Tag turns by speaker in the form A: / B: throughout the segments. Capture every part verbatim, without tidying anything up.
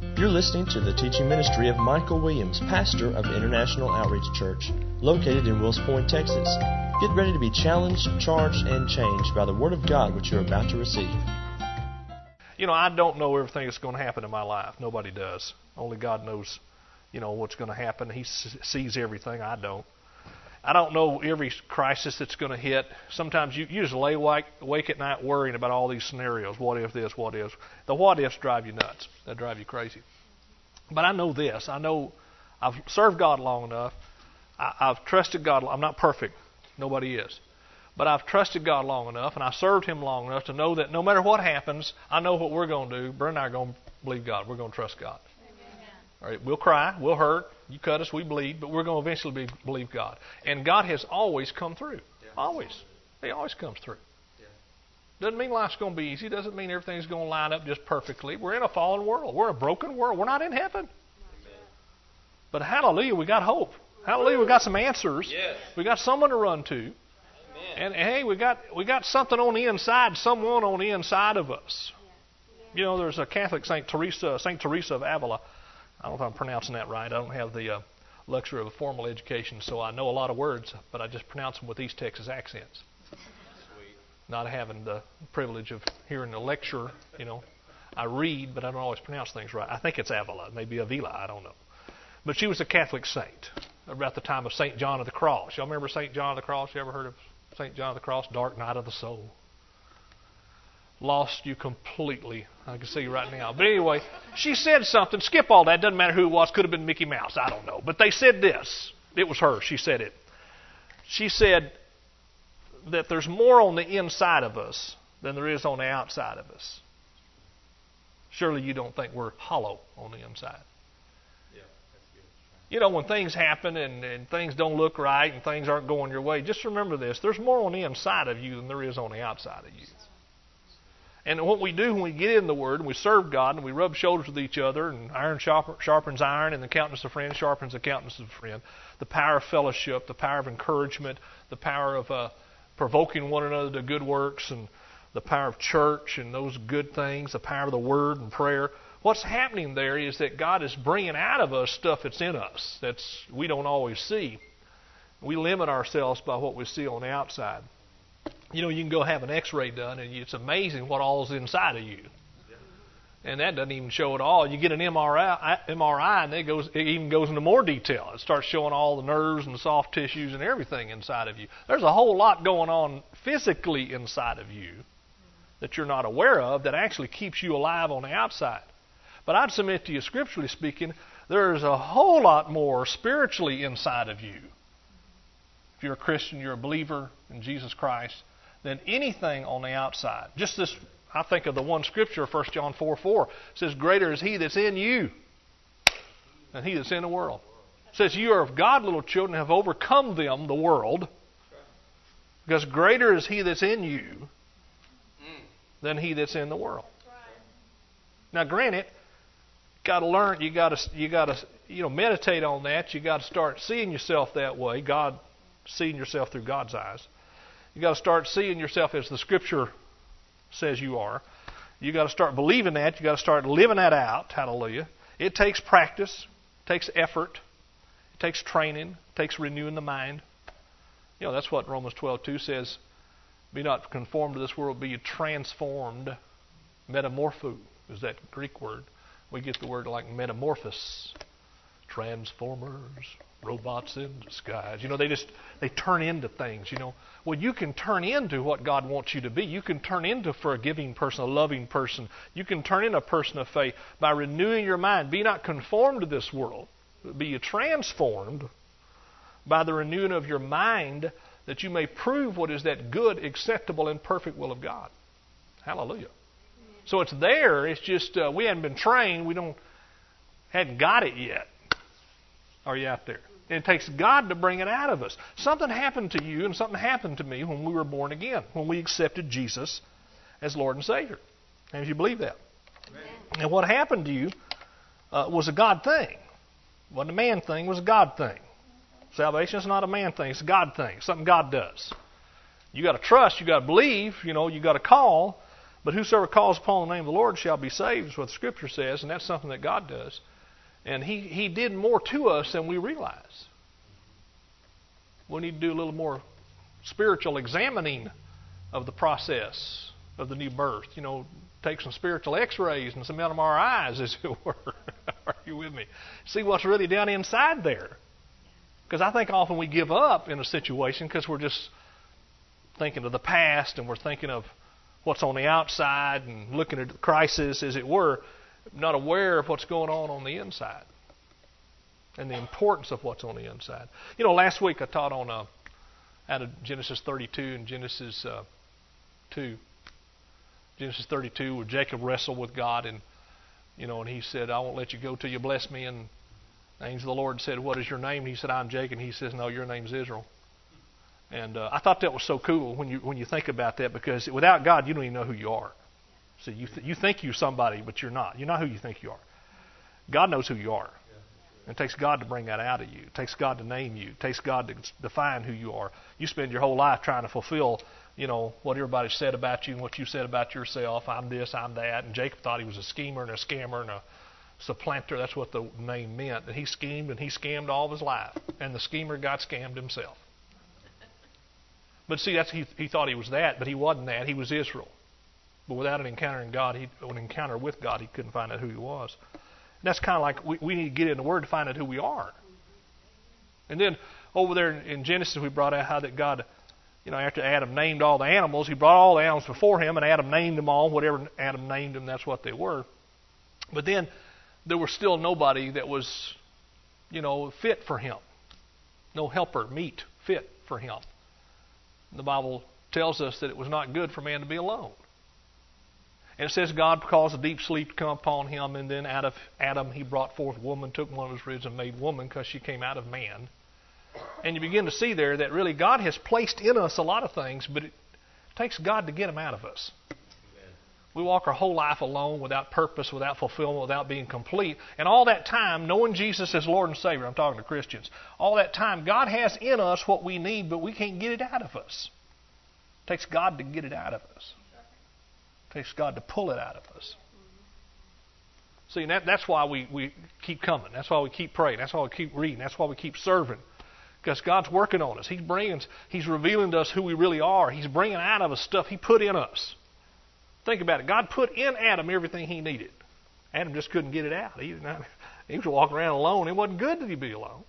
A: You're listening to the teaching ministry of Michael Williams, pastor of International Outreach Church, located in Wills Point, Texas. Get ready to be challenged, charged, and changed by the Word of God which you're about to receive.
B: You know, I don't know everything that's going to happen in my life. Nobody does. Only God knows, you know, what's going to happen. He sees everything. I don't. I don't know every crisis that's going to hit. Sometimes you, you just lay awake, awake at night worrying about all these scenarios. What if this, what if? The what ifs drive you nuts. They drive you crazy. But I know this. I know I've served God long enough. I, I've trusted God. I'm not perfect. Nobody is. But I've trusted God long enough, and I served Him long enough to know that no matter what happens, I know what we're going to do. Brent and I are going to believe God. We're going to trust God. Amen. All right, we'll cry. We'll hurt. You cut us, we bleed, but we're going to eventually be, believe God. And God has always come through. Yeah. Always. He always comes through. Yeah. Doesn't mean life's going to be easy. Doesn't mean everything's going to line up just perfectly. We're in a fallen world. We're in a broken world. We're not in heaven. Amen. But hallelujah, we got hope. Hallelujah, we got some answers. Yes. We got someone to run to. Amen. And hey, we got we got something on the inside, someone on the inside of us. You know, there's a Catholic Saint Teresa, Saint Teresa of Avila. I don't know if I'm pronouncing that right. I don't have the uh, luxury of a formal education, so I know a lot of words, but I just pronounce them with East Texas accents. Sweet. Not having the privilege of hearing a lecture, you know. I read, but I don't always pronounce things right. I think it's Avila, maybe Avila, I don't know. But she was a Catholic saint about the time of Saint John of the Cross. Y'all remember Saint John of the Cross? You ever heard of Saint John of the Cross? Dark night of the soul. Lost you completely. I can see right now. But anyway, she said something. Skip all that. Doesn't matter who it was. Could have been Mickey Mouse. I don't know. But they said this. It was her. She said it. She said that there's more on the inside of us than there is on the outside of us. Surely you don't think we're hollow on the inside. Yeah, that's good. You know, when things happen and, and things don't look right and things aren't going your way, just remember this. There's more on the inside of you than there is on the outside of you. And what we do when we get in the Word and we serve God and we rub shoulders with each other and iron sharpens iron and the countenance of friend sharpens the countenance of friend, the power of fellowship, the power of encouragement, the power of uh, provoking one another to good works and the power of church and those good things, the power of the Word and prayer. What's happening there is that God is bringing out of us stuff that's in us that's we don't always see. We limit ourselves by what we see on the outside. You know, you can go have an x-ray done, and it's amazing what all is inside of you. And that doesn't even show it all. You get an M R I, M R I and it, goes, it even goes into more detail. It starts showing all the nerves and the soft tissues and everything inside of you. There's a whole lot going on physically inside of you that you're not aware of that actually keeps you alive on the outside. But I'd submit to you, scripturally speaking, there's a whole lot more spiritually inside of you. If you're a Christian, you're a believer in Jesus Christ, than anything on the outside. Just this, I think of the one scripture, First John four four, says, greater is He that's in you than he that's in the world. It says, you are of God, little children, have overcome them, the world, because greater is He that's in you than he that's in the world. Now, granted, got to learn, you got to, you got to, you know, meditate on that. You got to start seeing yourself that way. God, seeing yourself through God's eyes. You got to start seeing yourself as the Scripture says you are. You got to start believing that. You got to start living that out. Hallelujah. It takes practice. It takes effort. It takes training. It takes renewing the mind. You know, that's what Romans twelve two says. Be not conformed to this world. Be you transformed. Metamorpho is that Greek word. We get the word like metamorphosis. Transformers. Robots in disguise. You know, they just, they turn into things, you know. Well, you can turn into what God wants you to be. You can turn into a forgiving person, a loving person. You can turn into a person of faith by renewing your mind. Be not conformed to this world, but be transformed by the renewing of your mind that you may prove what is that good, acceptable, and perfect will of God. Hallelujah. So it's there. It's just uh, we haven't been trained. We don't hadn't got it yet. Are you out there? And it takes God to bring it out of us. Something happened to you and something happened to me when we were born again, when we accepted Jesus as Lord and Savior. And if you believe that. Amen. And what happened to you uh, was a God thing. It wasn't a man thing, it was a God thing. Salvation is not a man thing, it's a God thing. It's something God does. You got to trust, you got to believe, you know, you got to call. But whosoever calls upon the name of the Lord shall be saved, is what the Scripture says, and that's something that God does. And He, he did more to us than we realize. We need to do a little more spiritual examining of the process of the new birth. You know, take some spiritual x-rays and some M R Is, as it were. Are you with me? See what's really down inside there. Because I think often we give up in a situation because we're just thinking of the past and we're thinking of what's on the outside and looking at the crisis, as it were, not aware of what's going on on the inside and the importance of what's on the inside. You know, last week I taught on uh, out of Genesis thirty-two and Genesis uh, two. Genesis thirty-two, where Jacob wrestled with God, and you know, and he said, "I won't let you go till you bless me." And the angel of the Lord said, "What is your name?" And he said, "I'm Jacob." And he says, "No, your name's Israel." And uh, I thought that was so cool when you when you think about that, because without God, you don't even know who you are. See, you th- you think you're somebody, but you're not. You're not who you think you are. God knows who you are. It takes God to bring that out of you. It takes God to name you. It takes God to define who you are. You spend your whole life trying to fulfill, you know, what everybody said about you and what you said about yourself. I'm this, I'm that. And Jacob thought he was a schemer and a scammer and a supplanter. That's what the name meant. And he schemed and he scammed all of his life. And the schemer got scammed himself. But see, that's he, he thought he was that, but he wasn't that. He was Israel. But without an encounter in God, he, an encounter with God, he couldn't find out who he was. And that's kind of like we, we need to get in the Word to find out who we are. And then over there in, in Genesis, we brought out how that God, you know, after Adam named all the animals, He brought all the animals before Him, and Adam named them all. Whatever Adam named them, that's what they were. But then there was still nobody that was, you know, fit for Him. No helper, meet, fit for Him. The Bible tells us that it was not good for man to be alone. And it says God caused a deep sleep to come upon him, and then out of Adam He brought forth woman, took one of his ribs and made woman, because she came out of man. And you begin to see there that really God has placed in us a lot of things, but it takes God to get them out of us. Amen. We walk our whole life alone, without purpose, without fulfillment, without being complete. And all that time, knowing Jesus as Lord and Savior, I'm talking to Christians, all that time God has in us what we need, but we can't get it out of us. It takes God to get it out of us. It takes God to pull it out of us. See, that, that's why we, we keep coming. That's why we keep praying. That's why we keep reading. That's why we keep serving. Because God's working on us. He's bringing, He's revealing to us who we really are. He's bringing out of us stuff He put in us. Think about it. God put in Adam everything he needed. Adam just couldn't get it out. He, he was walking around alone. It wasn't good that he be alone.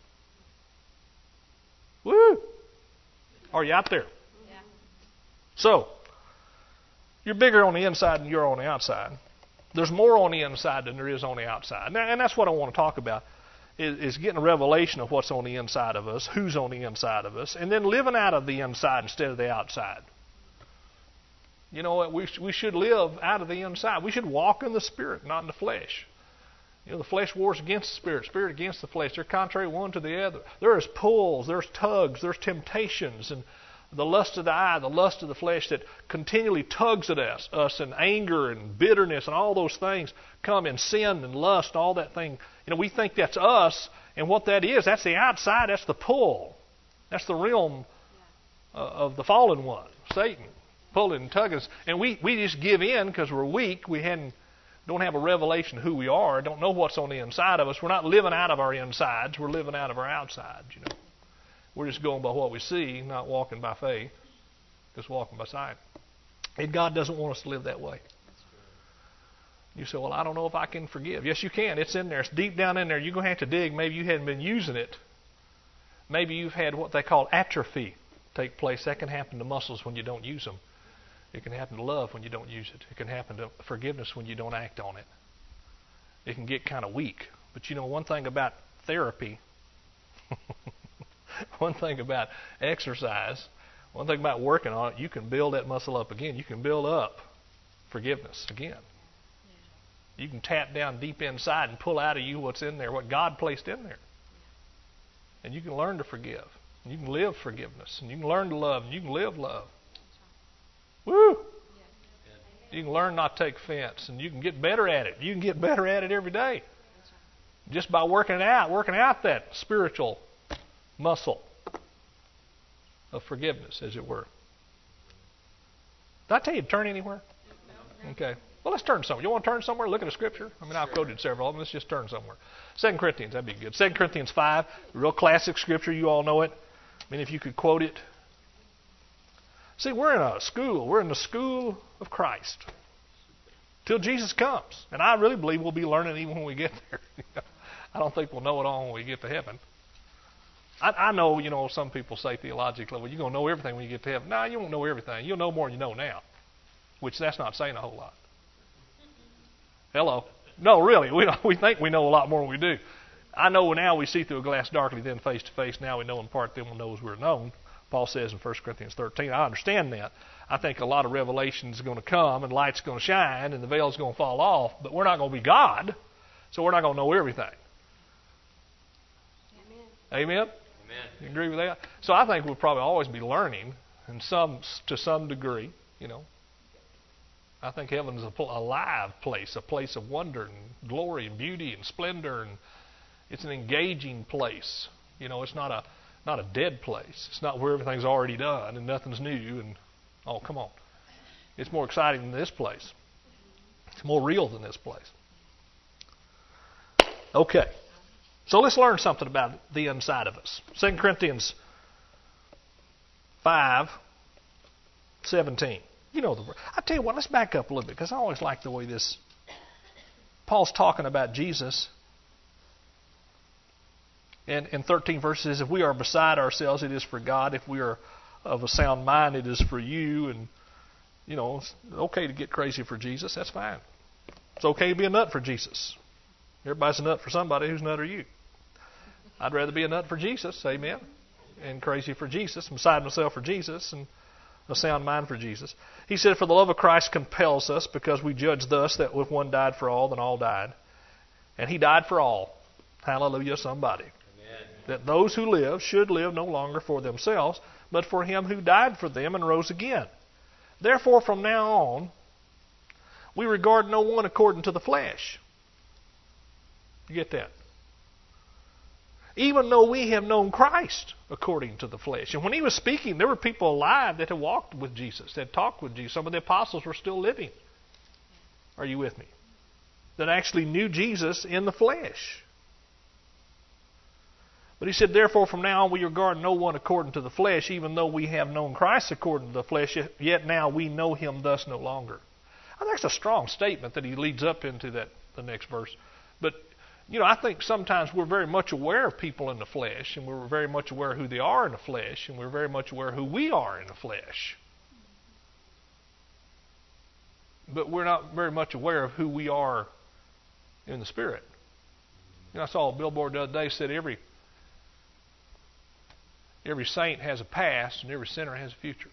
B: Woo! Are you out there? Yeah. So, you're bigger on the inside than you're on the outside. There's more on the inside than there is on the outside. And that's what I want to talk about, is, is getting a revelation of what's on the inside of us, who's on the inside of us, and then living out of the inside instead of the outside. You know, we, we should live out of the inside. We should walk in the Spirit, not in the flesh. You know, the flesh wars against the Spirit, Spirit against the flesh. They're contrary one to the other. There's pulls, there's tugs, there's temptations, and the lust of the eye, the lust of the flesh that continually tugs at us, us and anger and bitterness and all those things come in sin and lust and all that thing. You know, we think that's us, and what that is, that's the outside, that's the pull. That's the realm uh, of the fallen one, Satan, pulling and tugging us. And we, we just give in because we're weak. We hadn't, don't have a revelation of who we are, don't know what's on the inside of us. We're not living out of our insides, we're living out of our outsides, you know. We're just going by what we see, not walking by faith, just walking by sight. And God doesn't want us to live that way. You say, well, I don't know if I can forgive. Yes, you can. It's in there. It's deep down in there. You're going to have to dig. Maybe you hadn't been using it. Maybe you've had what they call atrophy take place. That can happen to muscles when you don't use them. It can happen to love when you don't use it. It can happen to forgiveness when you don't act on it. It can get kind of weak. But you know, one thing about therapy, one thing about exercise, one thing about working on it, you can build that muscle up again. You can build up forgiveness again. You can tap down deep inside and pull out of you what's in there, what God placed in there. And you can learn to forgive. You can live forgiveness. And you can learn to love. And you can live love. Woo! You can learn not to take offense. And you can get better at it. You can get better at it every day. Just by working it out, working out that spiritual muscle of forgiveness, as it were. Did I tell you to turn anywhere? Okay. Well, let's turn somewhere. You want to turn somewhere? Look at a scripture. I mean, I've quoted several of them. Let's just turn somewhere. Second Corinthians, that'd be good. Second Corinthians five, real classic scripture. You all know it. I mean, if you could quote it. See, we're in a school. We're in the school of Christ till Jesus comes. And I really believe we'll be learning even when we get there. I don't think we'll know it all when we get to heaven. I, I know, you know, some people say theologically, well, you're going to know everything when you get to heaven. No, you won't know everything. You'll know more than you know now, which that's not saying a whole lot. Hello? No, really. We don't, we think we know a lot more than we do. I know now we see through a glass darkly, then face to face. Now we know in part, then we'll know as we're known. Paul says in First Corinthians thirteen. I understand that. I think a lot of revelation is going to come and light's going to shine and the veil's going to fall off, but we're not going to be God, so we're not going to know everything. Amen? Amen? Amen. You agree with that? So I think we'll probably always be learning in some, to some degree, you know. I think heaven is a, a live place, a place of wonder and glory and beauty and splendor, and it's an engaging place. You know, it's not a not a dead place. It's not where everything's already done and nothing's new. And oh, come on, it's more exciting than this place. It's more real than this place. Okay, so let's learn something about the inside of us. Second Corinthians five seventeen. You know the word. I tell you what, let's back up a little bit because I always like the way this. Paul's talking about Jesus. And in thirteen verses, if we are beside ourselves, it is for God. If we are of a sound mind, it is for you. And, you know, it's okay to get crazy for Jesus. That's fine. It's okay to be a nut for Jesus. Everybody's a nut for somebody. Whose nut are you? I'd rather be a nut for Jesus, amen, and crazy for Jesus, and beside myself for Jesus, and a sound mind for Jesus. He said, for the love of Christ compels us, because we judge thus that if one died for all, then all died. And He died for all. Hallelujah, somebody. That those who live should live no longer for themselves, but for Him who died for them and rose again. Therefore, from now on, we regard no one according to the flesh. You get that? Even though we have known Christ according to the flesh. And when He was speaking, there were people alive that had walked with Jesus, that had talked with Jesus. Some of the apostles were still living. Are you with me? That actually knew Jesus in the flesh. But he said, therefore, from now on we regard no one according to the flesh, even though we have known Christ according to the flesh, yet now we know Him thus no longer. I think that's a strong statement that he leads up into that the next verse. But, you know, I think sometimes we're very much aware of people in the flesh, and we're very much aware of who they are in the flesh, and we're very much aware of who we are in the flesh. But we're not very much aware of who we are in the Spirit. You know, I saw a billboard the other day that said every Every saint has a past, and every sinner has a future.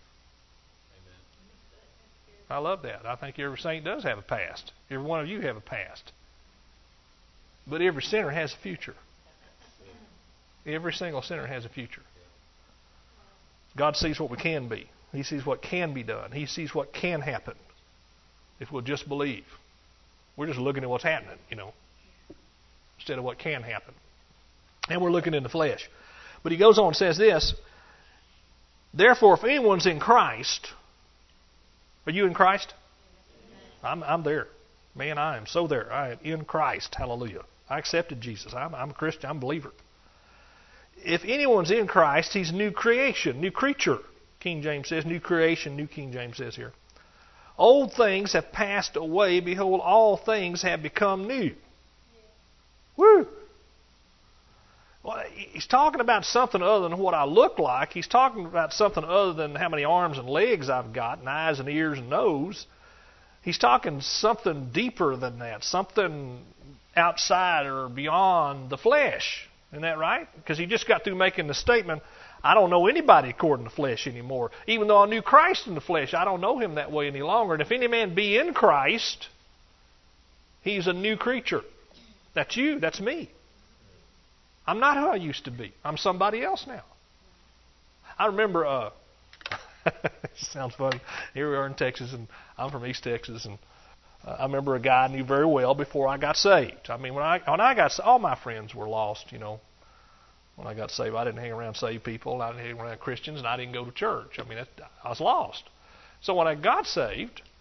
B: Amen. I love that. I think every saint does have a past. Every one of you have a past. But every sinner has a future. Every single sinner has a future. God sees what we can be. He sees what can be done. He sees what can happen if we'll just believe. We're just looking at what's happening, you know, instead of what can happen. And we're looking in the flesh. But he goes on and says this, therefore, if anyone's in Christ, are you in Christ? I'm, I'm there. Man, I am so there. I am in Christ. Hallelujah. I accepted Jesus. I'm, I'm a Christian. I'm a believer. If anyone's in Christ, he's a new creation, new creature. King James says, new creation, New King James says here. Old things have passed away. Behold, all things have become new. Woo! Well, he's talking about something other than what I look like. He's talking about something other than how many arms and legs I've got, and eyes and ears and nose. He's talking something deeper than that, something outside or beyond the flesh. Isn't that right? Because he just got through making the statement, I don't know anybody according to the flesh anymore. Even though I knew Christ in the flesh, I don't know Him that way any longer. And if any man be in Christ, he's a new creature. That's you. That's me. I'm not who I used to be. I'm somebody else now. I remember, uh, sounds funny, here we are in Texas, and I'm from East Texas, and uh, I remember a guy I knew very well before I got saved. I mean, when I when I got all my friends were lost, you know. When I got saved, I didn't hang around saved people, I didn't hang around Christians, and I didn't go to church. I mean, I was lost. So when I got saved,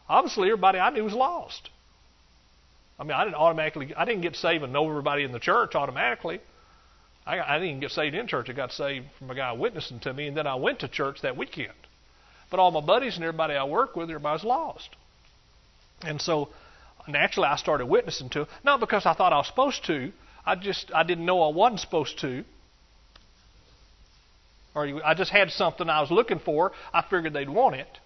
B: obviously everybody I knew was lost. I mean, I didn't automatically, I didn't get saved and know everybody in the church automatically. I, I didn't even get saved in church. I got saved from a guy witnessing to me, and then I went to church that weekend. But all my buddies and everybody I work with, everybody was lost. And so, naturally, I started witnessing to them. Not because I thought I was supposed to. I just, I didn't know I wasn't supposed to. Or I just had something I was looking for. I figured they'd want it.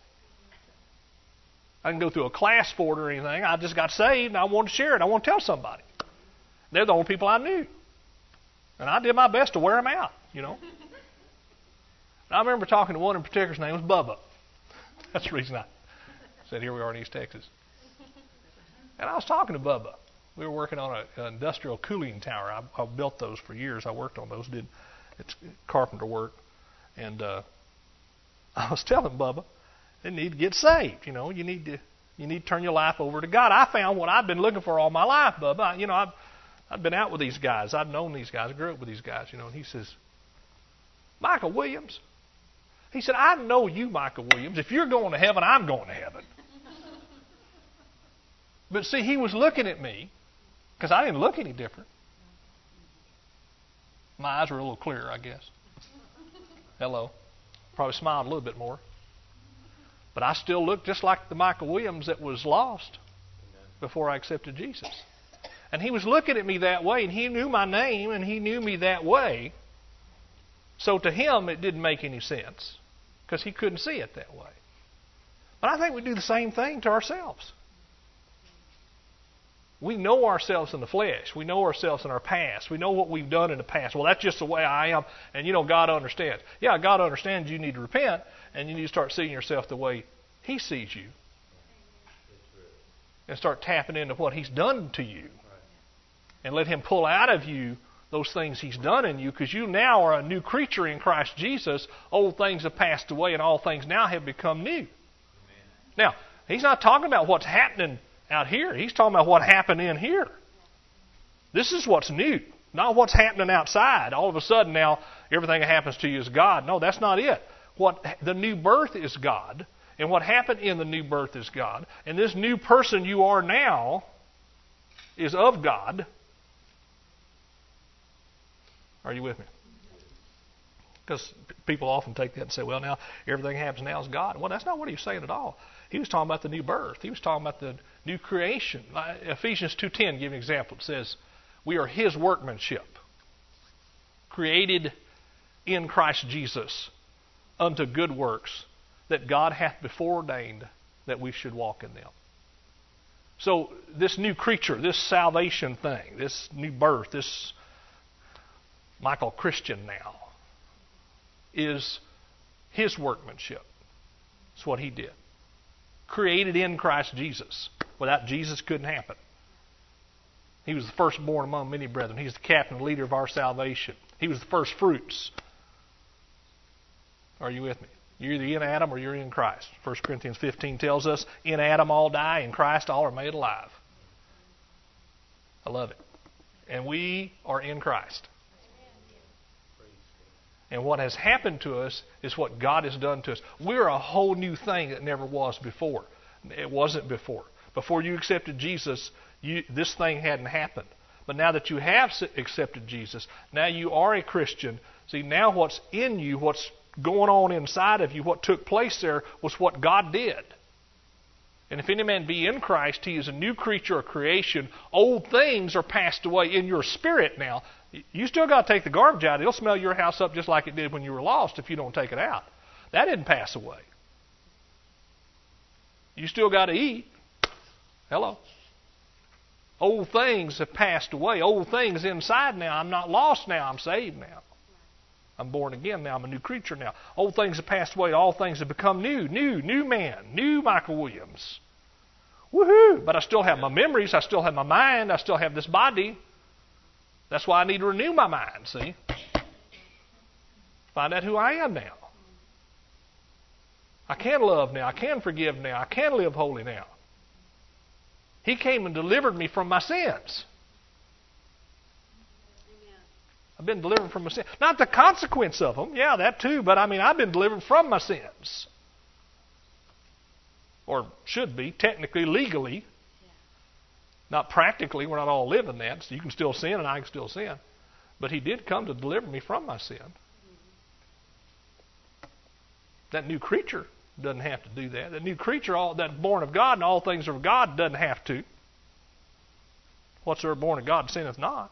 B: I didn't go through a class for it or anything. I just got saved, and I wanted to share it. I want to tell somebody. They're the only people I knew. And I did my best to wear them out, you know. And I remember talking to one in particular. His name was Bubba. That's the reason I said, here we are in East Texas. And I was talking to Bubba. We were working on an industrial cooling tower. I, I built those for years. I worked on those, did it's carpenter work. And uh, I was telling Bubba, you need to get saved. You know, you need to you need to turn your life over to God. I found what I've been looking for all my life, Bubba. I, you know, I've I've been out with these guys. I've known these guys. I grew up with these guys. You know, and he says, Michael Williams. He said, I know you, Michael Williams. If you're going to heaven, I'm going to heaven. But see, he was looking at me because I didn't look any different. My eyes were a little clearer, I guess. Hello. Probably smiled a little bit more. But I still looked just like the Michael Williams that was lost before I accepted Jesus. And he was looking at me that way, and he knew my name, and he knew me that way. So to him, it didn't make any sense because he couldn't see it that way. But I think we do the same thing to ourselves. We know ourselves in the flesh. We know ourselves in our past. We know what we've done in the past. Well, that's just the way I am. And, you know, God understands. Yeah, God understands you need to repent, and you need to start seeing yourself the way He sees you. And start tapping into what He's done to you. And let Him pull out of you those things He's done in you, because you now are a new creature in Christ Jesus. Old things have passed away, and all things now have become new. Amen. Now, He's not talking about what's happening out here. He's talking about what happened in here. This is what's new, not what's happening outside. All of a sudden now, everything that happens to you is God. No, that's not it. What the new birth is God, and what happened in the new birth is God. And this new person you are now is of God. Are you with me? Because people often take that and say, well, now everything happens now is God. Well, that's not what he was saying at all. He was talking about the new birth. He was talking about the new creation. Ephesians two ten, give an example. It says, we are His workmanship, created in Christ Jesus unto good works that God hath before ordained that we should walk in them. So this new creature, this salvation thing, this new birth, this Michael Christian now, is His workmanship. It's what He did. Created in Christ Jesus. Without Jesus, couldn't happen. He was the firstborn among many brethren. He's the captain and leader of our salvation. He was the first fruits. Are you with me? You're either in Adam or you're in Christ. First Corinthians fifteen tells us, in Adam all die, in Christ all are made alive. I love it. And we are in Christ. And what has happened to us is what God has done to us. We're a whole new thing that never was before. It wasn't before. Before you accepted Jesus, you, this thing hadn't happened. But now that you have accepted Jesus, now you are a Christian. See, now what's in you, what's going on inside of you, what took place there was what God did. And if any man be in Christ, he is a new creature or creation. Old things are passed away in your spirit now. You still got to take the garbage out. It'll smell your house up just like it did when you were lost if you don't take it out. That didn't pass away. You still got to eat. Hello. Old things have passed away. Old things inside now. I'm not lost now. I'm saved now. I'm born again now. I'm a new creature now. Old things have passed away. All things have become new. New. New man. New Michael Williams. Woohoo! But I still have my memories. I still have my mind. I still have this body. That's why I need to renew my mind, see? Find out who I am now. I can love now. I can forgive now. I can live holy now. He came and delivered me from my sins. I've been delivered from my sins. Not the consequence of them. Yeah, that too. But I mean, I've been delivered from my sins. or should be, technically, legally. Not practically. We're not all living that. So you can still sin and I can still sin. But He did come to deliver me from my sin. That new creature doesn't have to do that. That new creature, all that born of God and all things are of God, doesn't have to. Whatsoever born of God sinneth not.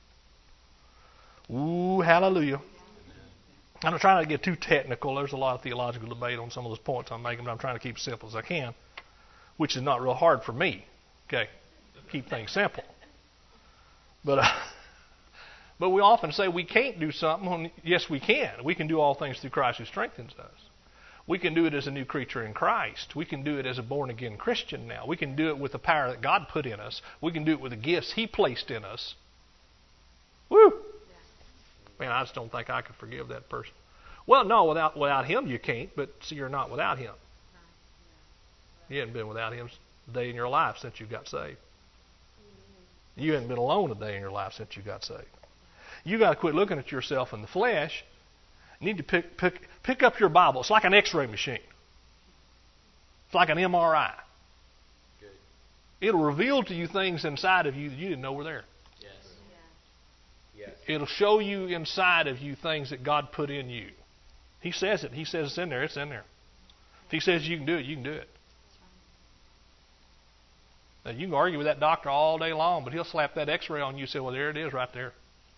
B: Ooh, hallelujah. I'm not trying to get too technical. There's a lot of theological debate on some of those points I'm making, but I'm trying to keep it simple as I can, which is not real hard for me. Okay, keep things simple. But uh, but we often say we can't do something when, yes, we can. We can do all things through Christ who strengthens us. We can do it as a new creature in Christ. We can do it as a born-again Christian now. We can do it with the power that God put in us. We can do it with the gifts He placed in us. Woo! Man, I just don't think I could forgive that person. Well, no, without without Him you can't, but see, you're not without Him. You haven't been without Him a day in your life since you got saved. You haven't been alone a day in your life since you got saved. You got to quit looking at yourself in the flesh. You need to pick, pick, pick up your Bible. It's like an X-ray machine. It's like an M R I. Good. It'll reveal to you things inside of you that you didn't know were there. Yes. Yes. It'll show you inside of you things that God put in you. He says it. He says it's in there. It's in there. If He says you can do it, you can do it. Now, you can argue with that doctor all day long, but he'll slap that X-ray on you and say, well, there it is right there.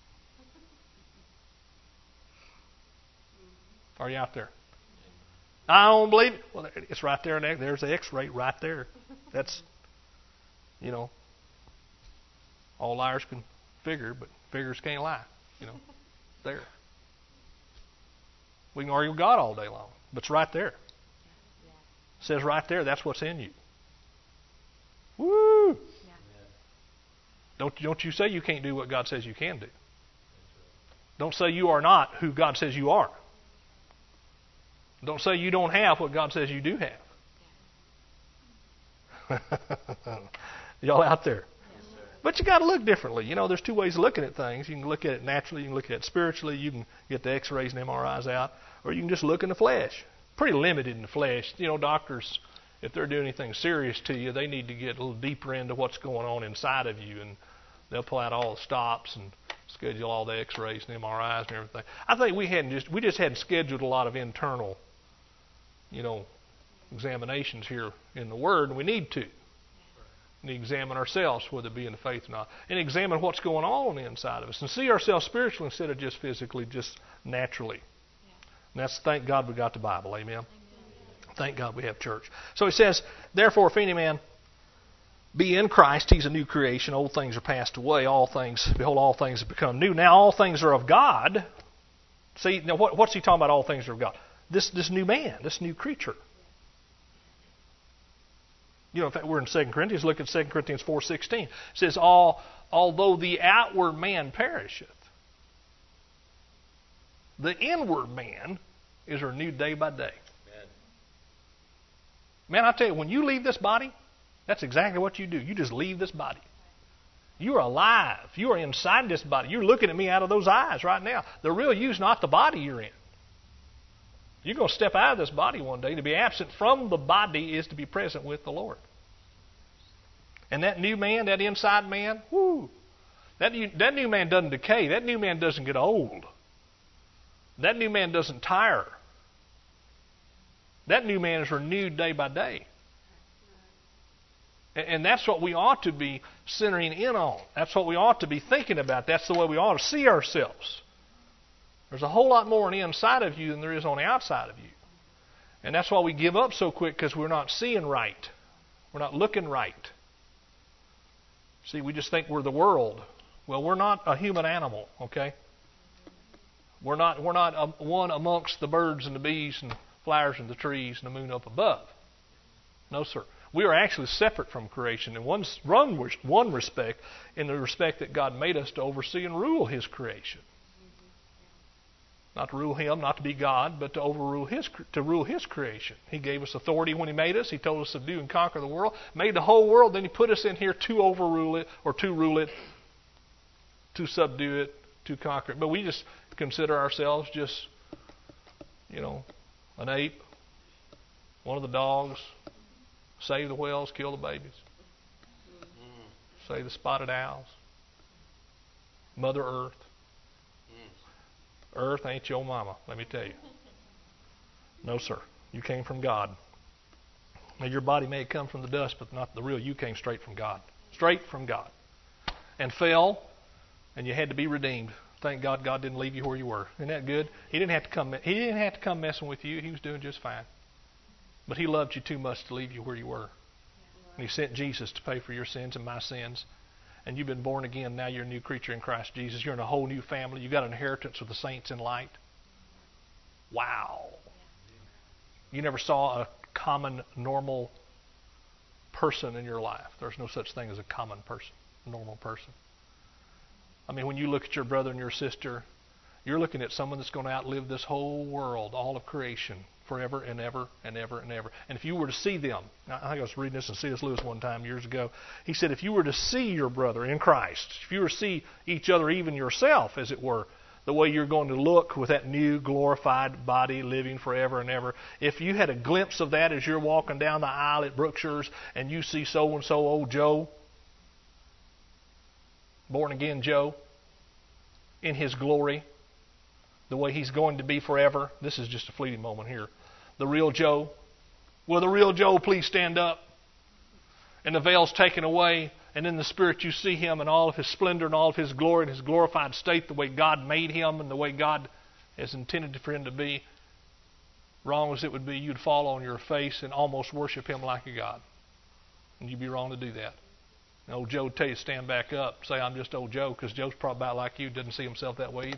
B: Are you out there? I don't believe it. Well, it's right there. There's the X-ray right there. That's, you know, all liars can figure, but figures can't lie. You know, there. We can argue with God all day long, but it's right there. It says right there, that's what's in you. Woo! Yeah. Don't, don't you say you can't do what God says you can do. Don't say you are not who God says you are. Don't say you don't have what God says you do have. Y'all out there? Yes, but you got to look differently. You know, there's two ways of looking at things. You can look at it naturally. You can look at it spiritually. You can get the X-rays and M R Is out. Or you can just look in the flesh. Pretty limited in the flesh. You know, doctors, if they're doing anything serious to you, they need to get a little deeper into what's going on inside of you. And they'll pull out all the stops and schedule all the X-rays and M R Is and everything. I think we hadn't just we just hadn't scheduled a lot of internal, you know, examinations here in the Word, and we need to. We need to examine ourselves, whether it be in the faith or not, and examine what's going on on the inside of us, and see ourselves spiritually instead of just physically, just naturally. Yeah. And that's, thank God we got the Bible, amen? Amen. Thank God we have church. So He says, therefore, if any man be in Christ, he's a new creation. Old things are passed away. All things, behold, all things have become new. Now all things are of God. See, now what, what's he talking about? All things are of God. This this new man, this new creature. You know, in fact, we're in Second Corinthians. Look at Second Corinthians four sixteen. It says, All, although the outward man perisheth, the inward man is renewed day by day. Amen. Man, I tell you, when you leave this body, that's exactly what you do. You just leave this body. You are alive. You are inside this body. You're looking at me out of those eyes right now. The real you's not the body you're in. You're going to step out of this body one day. To be absent from the body is to be present with the Lord. And that new man, that inside man, whoo, that new, that new man doesn't decay. That new man doesn't get old. That new man doesn't tire. That new man is renewed day by day. And, and that's what we ought to be centering in on. That's what we ought to be thinking about. That's the way we ought to see ourselves. There's a whole lot more on the inside of you than there is on the outside of you. And that's why we give up so quick, because we're not seeing right. We're not looking right. See, we just think we're the world. Well, we're not a human animal, okay? We're not we're not a, one amongst the birds and the bees and flowers and the trees and the moon up above. No, sir. We are actually separate from creation in one, one respect, in the respect that God made us to oversee and rule His creation. Not to rule Him, not to be God, but to overrule His, to rule His creation. He gave us authority when He made us. He told us to do and conquer the world. Made the whole world. Then He put us in here to overrule it, or to rule it, to subdue it, to conquer it. But we just consider ourselves just, you know, an ape, one of the dogs, Save the whales, kill the babies. Save the spotted owls. Mother Earth. Earth ain't your mama, let me tell you. No, sir. You came from God. Now, your body may have come from the dust, but not the real. You came straight from God. Straight from God. And fell, and you had to be redeemed. Thank God God didn't leave you where you were. Isn't that good? He didn't have to come. He didn't have to come messing with you. He was doing just fine. But He loved you too much to leave you where you were. And He sent Jesus to pay for your sins and my sins. And you've been born again. Now you're a new creature in Christ Jesus. You're in a whole new family. You've got an inheritance with the saints in light. Wow. You never saw a common, normal person in your life. There's no such thing as a common person, a normal person. I mean, when you look at your brother and your sister, you're looking at someone that's going to outlive this whole world, all of creation, forever and ever and ever and ever. And if you were to see them, I think I was reading this in C S Lewis one time years ago. He said, if you were to see your brother in Christ, if you were to see each other, even yourself, as it were, the way you're going to look with that new glorified body living forever and ever, if you had a glimpse of that as you're walking down the aisle at Brookshire's and you see so-and-so old Joe, born-again Joe, in his glory, the way he's going to be forever. This is just a fleeting moment here. The real Joe. Will the real Joe please stand up? And the veil's taken away, and in the Spirit you see Him in all of His splendor and all of His glory and His glorified state, the way God made Him and the way God has intended for Him to be. Wrong as it would be, you'd fall on your face and almost worship Him like a God. And you'd be wrong to do that. And old Joe would tell you to stand back up, say, I'm just old Joe, because Joe's probably about like you, doesn't see himself that way either.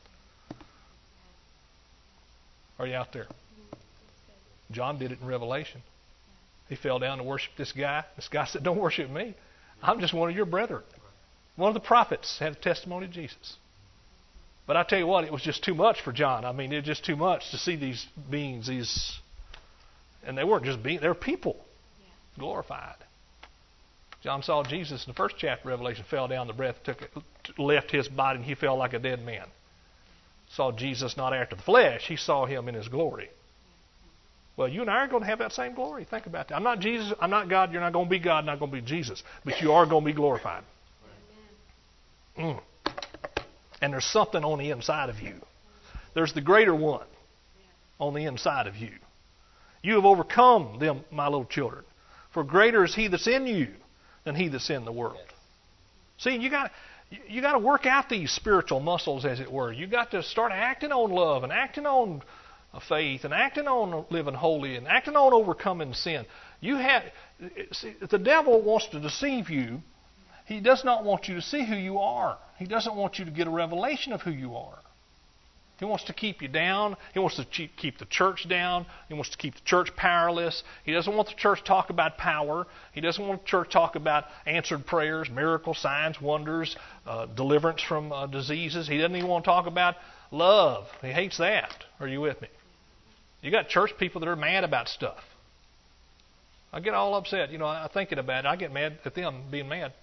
B: Are you out there? John did it in Revelation. He fell down to worship this guy. This guy said, don't worship me. I'm just one of your brethren. One of the prophets had a testimony of Jesus. But I tell you what, it was just too much for John. I mean, it was just too much to see these beings, these, and they weren't just beings, they were people, glorified. John saw Jesus in the first chapter of Revelation, fell down, the breath took it, left his body, and he fell like a dead man. Saw Jesus not after the flesh, he saw Him in His glory. Well, you and I are going to have that same glory. Think about that. I'm not Jesus, I'm not God, you're not going to be God, I'm not going to be Jesus. But you are going to be glorified. Mm. And there's something on the inside of you. There's the greater one on the inside of you. You have overcome them, my little children. For greater is He that's in you than he that's in the world. See, you got you got to work out these spiritual muscles, as it were. You got to start acting on love and acting on faith and acting on living holy and acting on overcoming sin. You have see, the devil wants to deceive you. He does not want you to see who you are. He doesn't want you to get a revelation of who you are. He wants to keep you down. He wants to keep the church down. He wants to keep the church powerless. He doesn't want the church to talk about power. He doesn't want the church to talk about answered prayers, miracles, signs, wonders, uh, deliverance from uh, diseases. He doesn't even want to talk about love. He hates that. Are you with me? You got church people that are mad about stuff. I get all upset. You know, I'm thinking about it. I get mad at them being mad.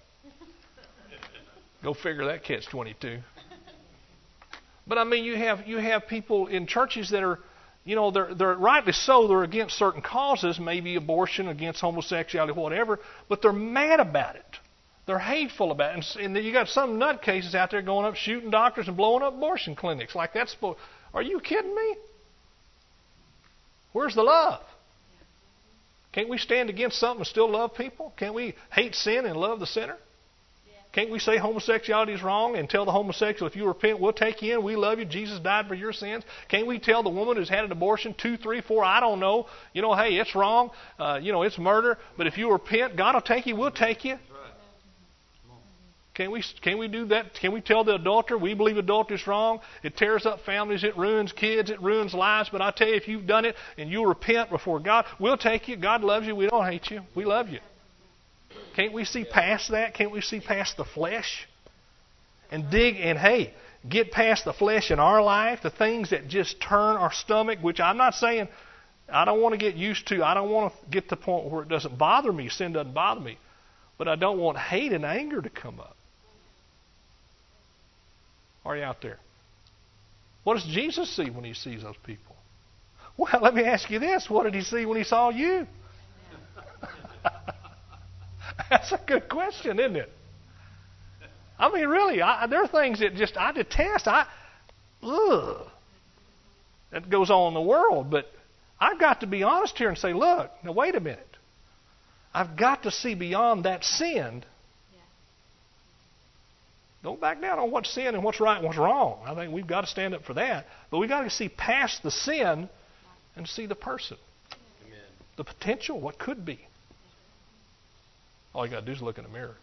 B: Go figure that catch twenty-two. But I mean, you have you have people in churches that are, you know, they're they're rightly so, they're against certain causes, maybe abortion, against homosexuality, whatever, but they're mad about it. They're hateful about it. And, and you got some nutcases out there going up shooting doctors and blowing up abortion clinics like that's. Are you kidding me? Where's the love? Can't we stand against something and still love people? Can't we hate sin and love the sinner? Can't we say homosexuality is wrong and tell the homosexual, if you repent, we'll take you in, we love you, Jesus died for your sins? Can't we tell the woman who's had an abortion, two, three, four, I don't know, you know, hey, it's wrong, uh, you know, it's murder, but if you repent, God will take you, we'll take you. Can we, can we do that? Can we tell the adulterer, we believe adultery is wrong, it tears up families, it ruins kids, it ruins lives, but I tell you, if you've done it and you'll repent before God, we'll take you, God loves you, we don't hate you, we love you. Can't we see past that? Can't we see past the flesh? And dig, and hey, get past the flesh in our life, the things that just turn our stomach, which I'm not saying I don't want to get used to. I don't want to get to the point where it doesn't bother me, sin doesn't bother me. But I don't want hate and anger to come up. Are you out there? What does Jesus see when He sees those people? Well, let me ask you this. What did He see when He saw you? That's a good question, isn't it? I mean, really, I, there are things that just I detest. I, ugh, that goes on in the world. But I've got to be honest here and say, look, now wait a minute. I've got to see beyond that sin. Don't back down on what's sin and what's right and what's wrong. I think we've got to stand up for that. But we've got to see past the sin and see the person. Amen. The potential, what could be. All you got to do is look in the mirror.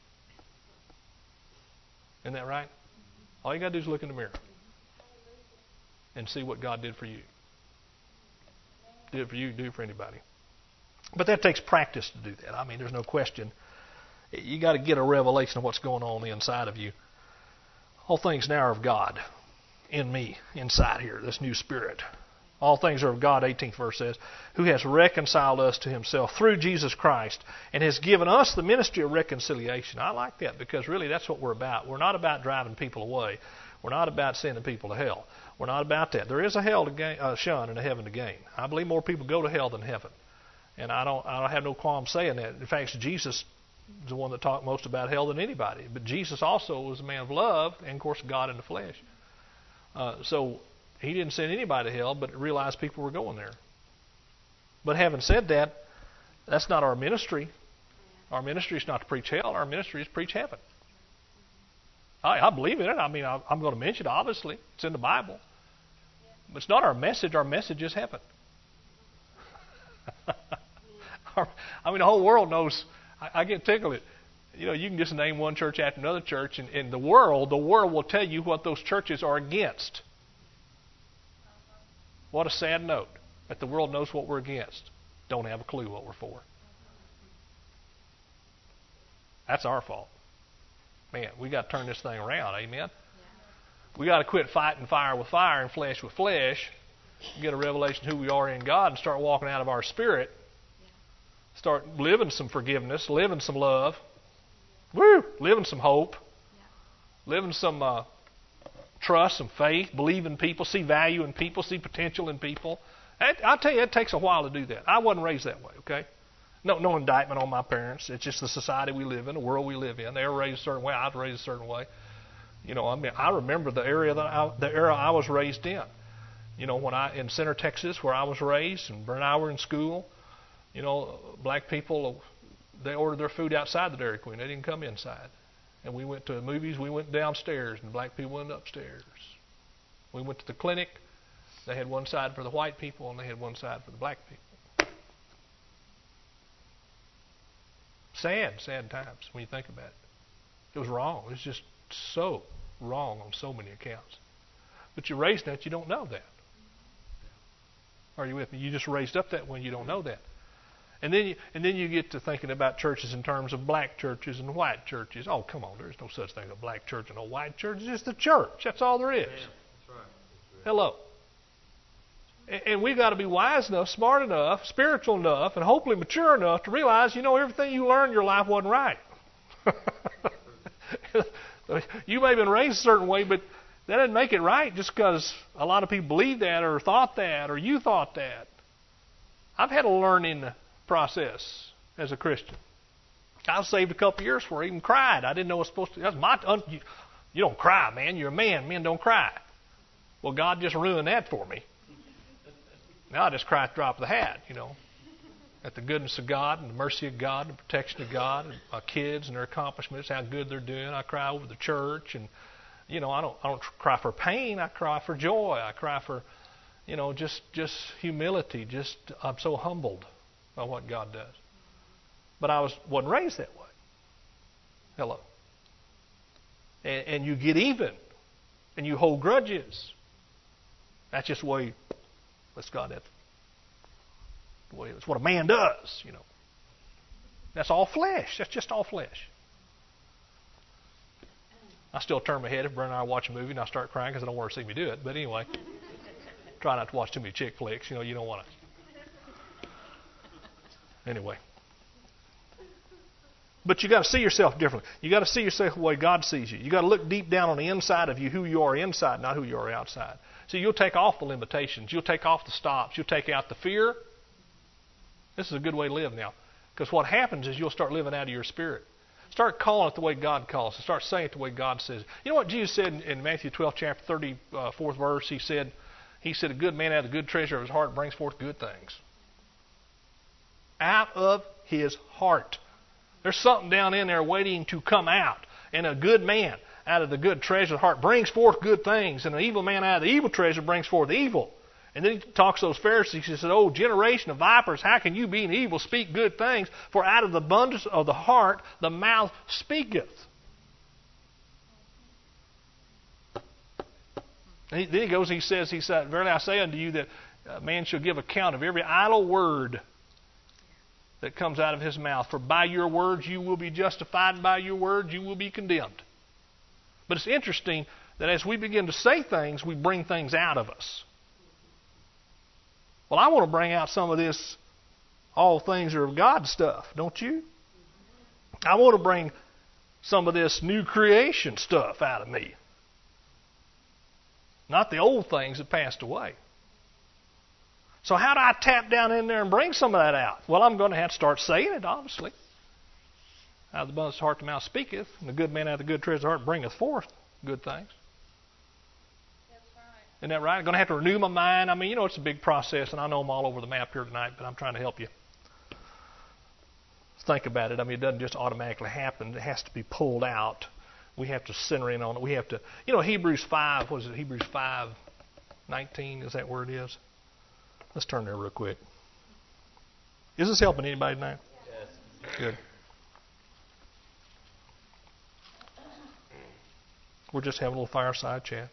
B: Isn't that right? All you got to do is look in the mirror and see what God did for you. Did it for you, do it for anybody. But that takes practice to do that. I mean, there's no question. You got to get a revelation of what's going on, on the inside of you. All things now are of God in me, inside here, this new spirit. All things are of God, eighteenth verse says, who has reconciled us to himself through Jesus Christ and has given us the ministry of reconciliation. I like that because really that's what we're about. We're not about driving people away. We're not about sending people to hell. We're not about that. There is a hell to gain, uh, shun and a heaven to gain. I believe more people go to hell than heaven. And I don't, I don't have no qualm saying that. In fact, Jesus is the one that talked most about hell than anybody. But Jesus also was a man of love and, of course, God in the flesh. Uh, so he didn't send anybody to hell, but realized people were going there. But having said that, that's not our ministry. Our ministry is not to preach hell. Our ministry is to preach heaven. I, I believe in it. I mean, I, I'm going to mention it, obviously. It's in the Bible. But it's not our message. Our message is heaven. I mean, the whole world knows. I, I get tickled. You know, you can just name one church after another church, and in the world, the world will tell you what those churches are against. What a sad note that the world knows what we're against. Don't have a clue what we're for. That's our fault. Man, we got to turn this thing around. Amen. Yeah. We got to quit fighting fire with fire and flesh with flesh. Get a revelation of who we are in God and start walking out of our spirit. Yeah. Start living some forgiveness, living some love. Woo! Living some hope. Yeah. Living some uh, trust, some faith, believe in people, see value in people, see potential in people. And I'll tell you, it takes a while to do that. I wasn't raised that way, okay? No, no indictment on my parents. It's just the society we live in, the world we live in. They were raised a certain way. I was raised a certain way. You know, I mean, I remember the area that I, the era I was raised in. You know, when I in Center, Texas, where I was raised, and Brent and I were in school, you know, black people, they ordered their food outside the Dairy Queen. They didn't come inside. And we went to the movies, we went downstairs, and black people went upstairs. We went to the clinic. They had one side for the white people, and they had one side for the black people. Sad, sad times when you think about it. It was wrong. It was just so wrong on so many accounts. But you're raised that, you don't know that. Are you with me? You just raised up that way, you don't know that. And then you, and then you get to thinking about churches in terms of black churches and white churches. Oh, come on, there's no such thing as a black church and a white church. It's just the church. That's all there is.
C: Yeah, that's right. That's right.
B: Hello. And, and we've got to be wise enough, smart enough, spiritual enough, and hopefully mature enough to realize, you know, everything you learned in your life wasn't right. You may have been raised a certain way, but that doesn't make it right just because a lot of people believe that or thought that or you thought that. I've had a learning process as a Christian. I was saved a couple of years before I even cried. I didn't know I was supposed to. That's my. Un, you, you don't cry, man. You're a man. Men don't cry. Well, God just ruined that for me. Now I just cry at the drop of the hat, you know, at the goodness of God and the mercy of God and the protection of God and my kids and their accomplishments, how good they're doing. I cry over the church, and you know, I don't. I don't cry for pain. I cry for joy. I cry for, you know, just just humility. Just I'm so humbled by what God does. But I was wasn't raised that way. Hello. And, and you get even, and you hold grudges. That's just the way. That's God. That's the way. It's what a man does. You know. That's all flesh. That's just all flesh. I still turn my head if Brent and I watch a movie and I start crying because I don't want to see me do it. But anyway, try not to watch too many chick flicks. You know, you don't want to. Anyway. But you got to see yourself differently. You got to see yourself the way God sees you. You got to look deep down on the inside of you, who you are inside, not who you are outside. So you'll take off the limitations. You'll take off the stops. You'll take out the fear. This is a good way to live now. Because what happens is you'll start living out of your spirit. Start calling it the way God calls it. Start saying it the way God says it. You know what Jesus said in, in Matthew twelve, chapter thirty-fourth verse? He said, He said, a good man out of the good treasure of his heart brings forth good things. Out of his heart. There's something down in there waiting to come out. And a good man out of the good treasure of the heart brings forth good things. And an evil man out of the evil treasure brings forth evil. And then he talks to those Pharisees. He said, oh, generation of vipers, how can you, being evil, speak good things? For out of the abundance of the heart, the mouth speaketh. And he, then he goes, he says, he said, verily I say unto you that a man shall give account of every idle word that comes out of his mouth. For by your words you will be justified, and by your words you will be condemned. But it's interesting that as we begin to say things, we bring things out of us. Well, I want to bring out some of this, all things are of God stuff, don't you? I want to bring some of this new creation stuff out of me. Not the old things that passed away. So how do I tap down in there and bring some of that out? Well, I'm going to have to start saying it, obviously. Out of the abundance of the heart the mouth speaketh, and the good man out of the good treasure of the heart bringeth forth good things. Isn't that right? I'm going to have to renew my mind. I mean, you know, it's a big process, and I know I'm all over the map here tonight, but I'm trying to help you think about it. I mean, it doesn't just automatically happen. It has to be pulled out. We have to center in on it. We have to, you know, Hebrews five, what is it, Hebrews five nineteen, is that where it is? Let's turn there real quick. Is this helping anybody tonight? Yes. Good. We're just having a little fireside chat.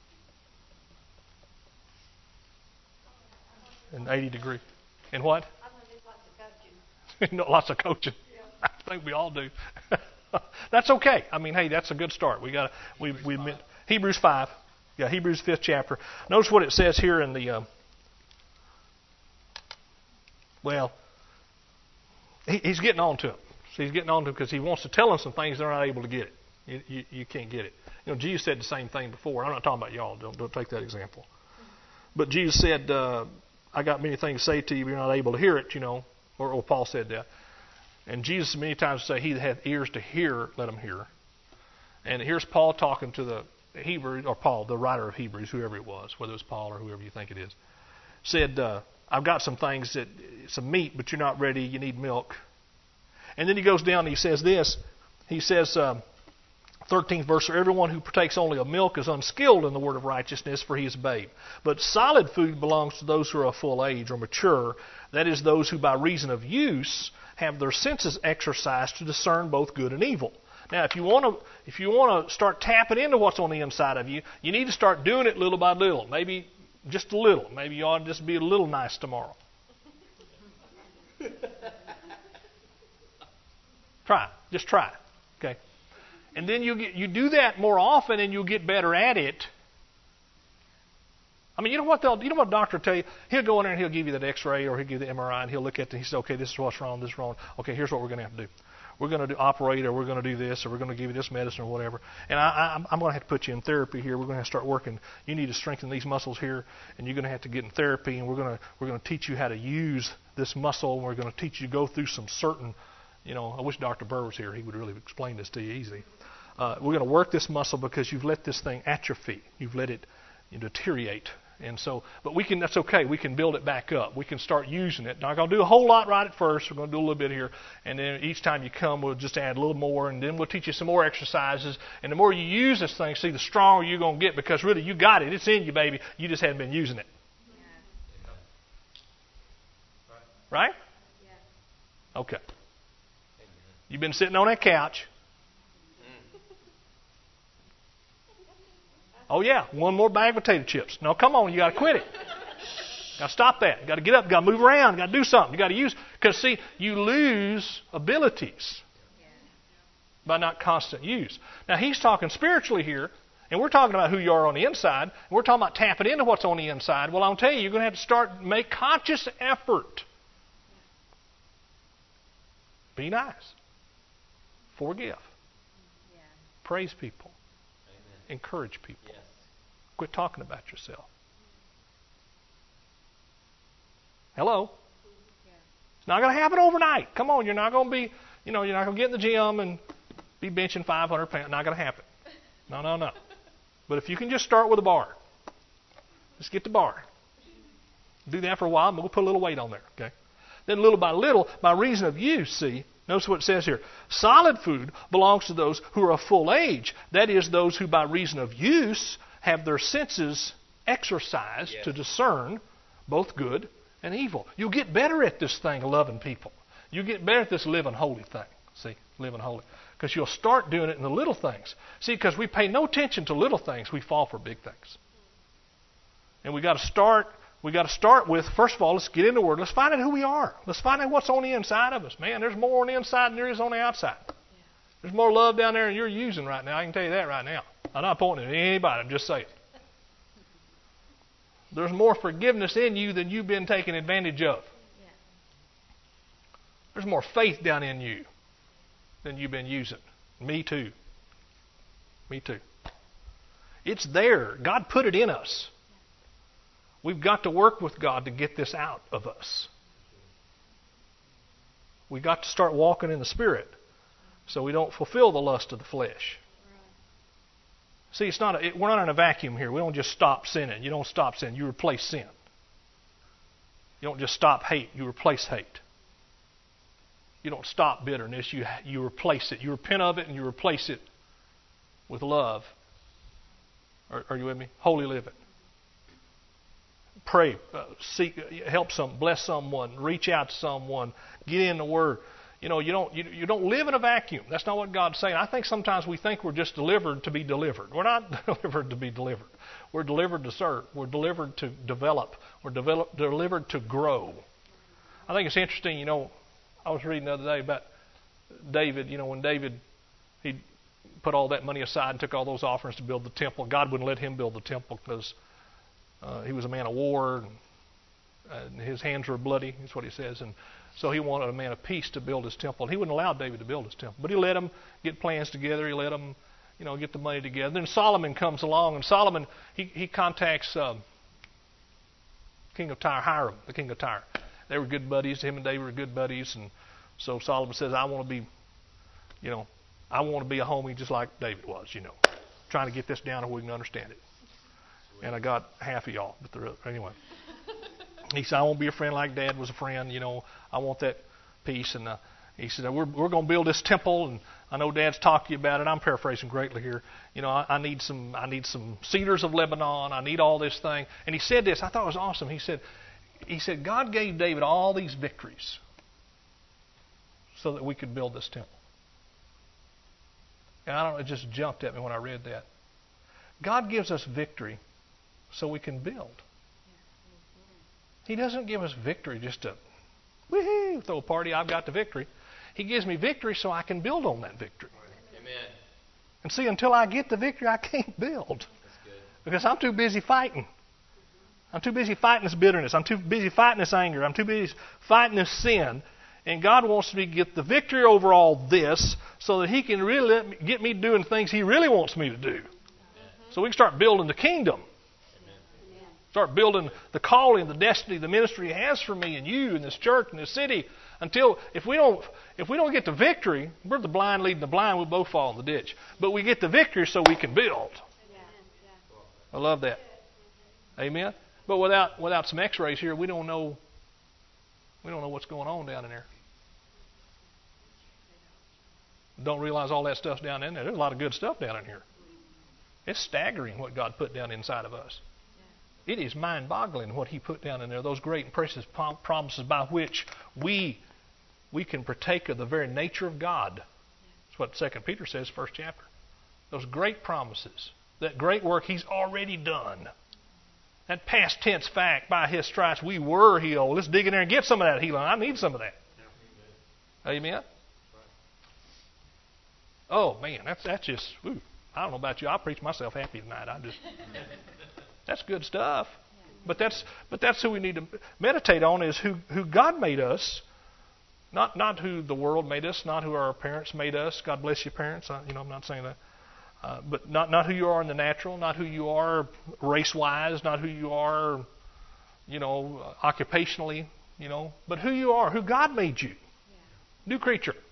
B: In eighty degree. In what?
C: I'm going to do lots of coaching.
B: No, lots of coaching. Yeah. I think we all do. That's okay. I mean, hey, that's a good start. We got we we Hebrews, Hebrews five. Yeah, Hebrews fifth chapter. Notice what it says here in the. Uh, well, he, he's getting on to it. So he's getting on to it because he wants to tell them some things they're not able to get it. You, you, you can't get it. You know, Jesus said the same thing before. I'm not talking about y'all. Don't don't take that example. But Jesus said, uh, I got many things to say to you, but you're not able to hear it, you know. Or, or Paul said that. And Jesus many times say, he that hath ears to hear, let him hear. And here's Paul talking to the Hebrews, or Paul, the writer of Hebrews, whoever it was, whether it was Paul or whoever you think it is, said, uh, I've got some things, that some meat, but you're not ready, you need milk. And then he goes down and he says this. He says, um, thirteenth verse, for everyone who partakes only of milk is unskilled in the word of righteousness, for he is a babe. But solid food belongs to those who are of full age or mature, that is, those who by reason of use have their senses exercised to discern both good and evil. Now, if you want to, if you want to start tapping into what's on the inside of you, you need to start doing it little by little. Maybe just a little. Maybe you ought to just be a little nice tomorrow. Try. Just try. Okay. And then you get, you do that more often, and you'll get better at it. I mean, you know what they'll, you know what a doctor will tell you? He'll go in there and he'll give you that X-ray, or he'll give you the M R I, and he'll look at it and he says, okay, this is what's wrong, this is wrong. Okay, here's what we're going to have to do. We're going to do operate, or we're going to do this, or we're going to give you this medicine, or whatever. And I, I, I'm going to have to put you in therapy here. We're going to have to start working. You need to strengthen these muscles here, and you're going to have to get in therapy, and we're going to we're going to teach you how to use this muscle, and we're going to teach you to go through some certain, you know, I wish Doctor Burr was here. He would really explain this to you easily. Uh, we're going to work this muscle because you've let this thing atrophy. You've let it you know, deteriorate. And so, but we can, that's okay. We can build it back up. We can start using it. Not going to do a whole lot right at first. We're going to do a little bit here. And then each time you come, we'll just add a little more. And then we'll teach you some more exercises. And the more you use this thing, see, the stronger you're going to get, because really you got it. It's in you, baby. You just hadn't been using it.
C: Yeah.
B: Right?
C: Yeah.
B: Okay. You've been sitting on that couch. Oh, yeah, one more bag of potato chips. No, come on, you got to quit it. Got to stop that. You got to get up, got to move around, got to do something. You got to use, because see, you lose abilities by not constant use. Now, he's talking spiritually here, and we're talking about who you are on the inside. And we're talking about tapping into what's on the inside. Well, I'll tell you, you're going to have to start, make conscious effort. Be nice. Forgive.
C: Yeah.
B: Praise people. Amen. Encourage people. Yes. Quit talking about yourself. Hello?
C: Yeah.
B: It's not going to happen overnight. Come on, you're not going to be, you know, you're not going to get in the gym and be benching five hundred pounds. Not going to happen. No, no, no. But if you can just start with a bar, just get the bar. Do that for a while, and we'll put a little weight on there, okay? Then little by little, by reason of use, see, notice what it says here. Solid food belongs to those who are of full age. That is, those who by reason of use have their senses exercised yes. to discern both good and evil. You'll get better at this thing, loving people. You get better at this living holy thing. See, living holy. Because you'll start doing it in the little things. See, because we pay no attention to little things, we fall for big things. And we got to start. We got to start with, first of all, let's get in the Word. Let's find out who we are. Let's find out what's on the inside of us. Man, there's more on the inside than there is on the outside. Yeah. There's more love down there than you're using right now. I can tell you that right now. I'm not pointing at anybody. I'm just saying. There's more forgiveness in you than you've been taken advantage of. Yeah. There's more faith down in you than you've been using. Me too. Me too. It's there. God put it in us. We've got to work with God to get this out of us. We've got to start walking in the Spirit so we don't fulfill the lust of the flesh. See, it's not a, it, we're not in a vacuum here. We don't just stop sinning. You don't stop sinning. You replace sin. You don't just stop hate. You replace hate. You don't stop bitterness. You, you replace it. You repent of it and you replace it with love. Are, are you with me? Holy living. Pray, uh, seek, help some, bless someone, reach out to someone, get in the Word. You know, you don't you, you don't live in a vacuum. That's not what God's saying. I think sometimes we think we're just delivered to be delivered. We're not delivered to be delivered. We're delivered to serve. We're delivered to develop. We're develop, delivered to grow. I think it's interesting. You know, I was reading the other day about David. You know, when David he put all that money aside and took all those offerings to build the temple, God wouldn't let him build the temple because Uh, he was a man of war, and, and his hands were bloody. That's what he says. And so he wanted a man of peace to build his temple. And he wouldn't allow David to build his temple. But he let him get plans together. He let him, you know, get the money together. Then Solomon comes along, and Solomon, he, he contacts um, King of Tyre, Hiram, the king of Tyre. They were good buddies. Him and David were good buddies. And so Solomon says, I want to be, you know, I want to be a homie just like David was, you know, trying to get this down so we can understand it. And I got half of y'all, but the, anyway. He said, I want to be a friend like Dad was a friend. You know, I want that peace. And uh, he said, we're we're going to build this temple, and I know Dad's talked to you about it. I'm paraphrasing greatly here. You know, I, I need some I need some cedars of Lebanon. I need all this thing. And he said this. I thought it was awesome. He said, he said God gave David all these victories so that we could build this temple. And I don't know, it just jumped at me when I read that. God gives us victory so we can build. He doesn't give us victory just to woohoo, throw a party, I've got the victory. He gives me victory so I can build on that victory.
D: Amen.
B: And see, until I get the victory, I can't build. Because I'm too busy fighting. I'm too busy fighting this bitterness. I'm too busy fighting this anger. I'm too busy fighting this sin. And God wants me to get the victory over all this so that He can really let me, get me doing things He really wants me to do. So we can start building the kingdom. Start building the calling, the destiny, the ministry He has for me and you and this church and this city. Until if we don't if we don't get the victory, we're the blind leading the blind, we'll both fall in the ditch. But we get the victory so we can build. I love that. Amen. But without without some X-rays here, we don't know we don't know what's going on down in there. Don't realize all that stuff's down in there. There's a lot of good stuff down in here. It's staggering what God put down inside of us. It is mind-boggling what He put down in there, those great and precious promises by which we we can partake of the very nature of God. That's what Second Peter says, first chapter. Those great promises, that great work He's already done. That past tense fact, by His stripes we were healed. Let's dig in there and get some of that healing. I need some of that. Amen? Oh, man, that's that's just, ooh, I don't know about you. I preach myself happy tonight. I just... That's good stuff. But that's but that's who we need to meditate on, is who, who God made us. Not not who the world made us, not who our parents made us. God bless you, parents. I, you know, I'm not saying that. Uh, but not, not who you are in the natural, not who you are race-wise, not who you are, you know, occupationally, you know, but who you are, who God made you.
C: Yeah.
B: New creature.